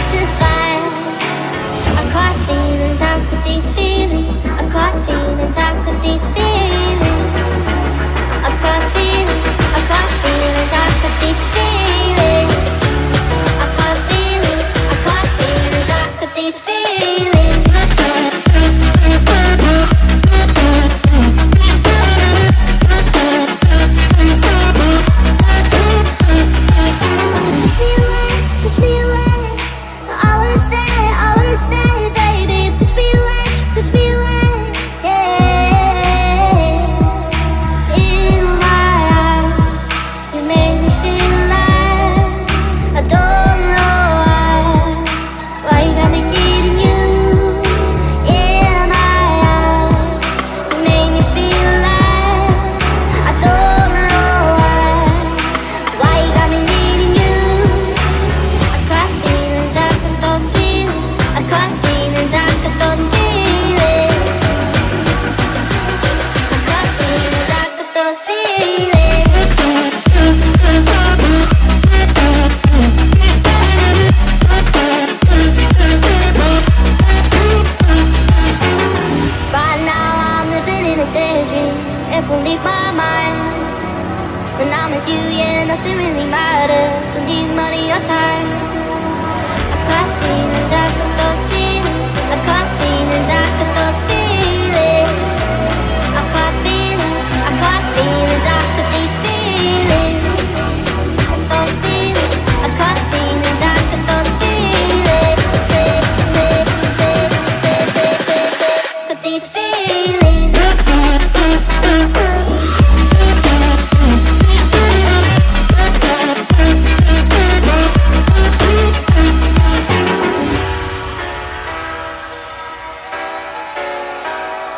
to find. I caught feelings, how could these feelings? I caught feelings, how could these feelings? I caught feelings, I caught feelings, how could these feelings? I caught feelings, I caught feelings, how could these feelings? I got feelings, I got those feelings.